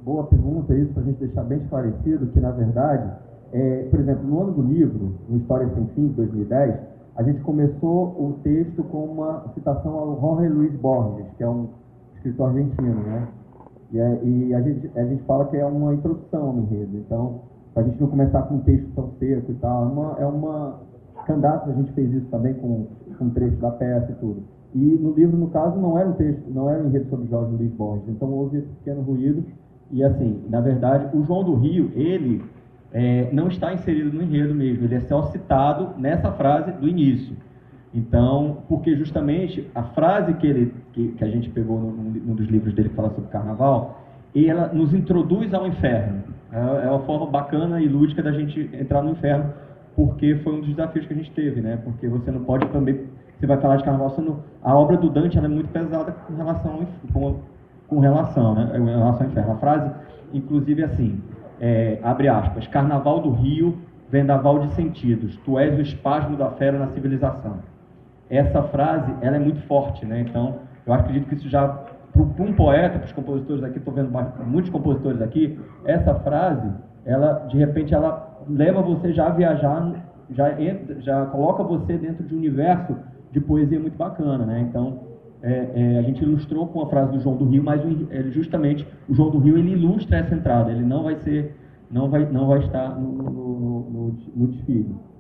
boa pergunta, isso para a gente deixar bem esclarecido que, na verdade, por exemplo, no ano do livro, no História Sem Fim, de 2010, a gente começou o texto com uma citação ao Jorge Luis Borges, que é um escritor argentino, né? E a gente fala que é uma introdução ao enredo. Então, para a gente não começar com um texto tão seco e tal, Candaço, a gente fez isso também com um trecho da peça e tudo. E no livro, no caso, não era um texto, não era um enredo sobre Jorge Luis Borges. Então houve esse pequeno ruído. E assim, na verdade, o João do Rio, ele não está inserido no enredo mesmo. Ele é só citado nessa frase do início. Então, porque justamente a frase que a gente pegou num dos livros dele que fala sobre carnaval, ela nos introduz ao inferno. É uma forma bacana e lúdica da gente entrar no inferno, porque foi um dos desafios que a gente teve, né? Porque você não pode também, você vai falar de carnaval, a obra do Dante ela é muito pesada com relação né? Em relação ao inferno. A frase, inclusive, assim, abre aspas, carnaval do Rio, vendaval de sentidos, tu és o espasmo da fera na civilização. Essa frase, ela é muito forte, né? Então, eu acredito que isso já, para um poeta, para os compositores aqui, estou vendo muitos compositores aqui, essa frase, ela, de repente, ela leva você já a viajar, já coloca você dentro de um universo de poesia muito bacana, né? Então, a gente ilustrou com a frase do João do Rio, mas justamente o João do Rio, ele ilustra essa entrada, ele não vai estar no desfile.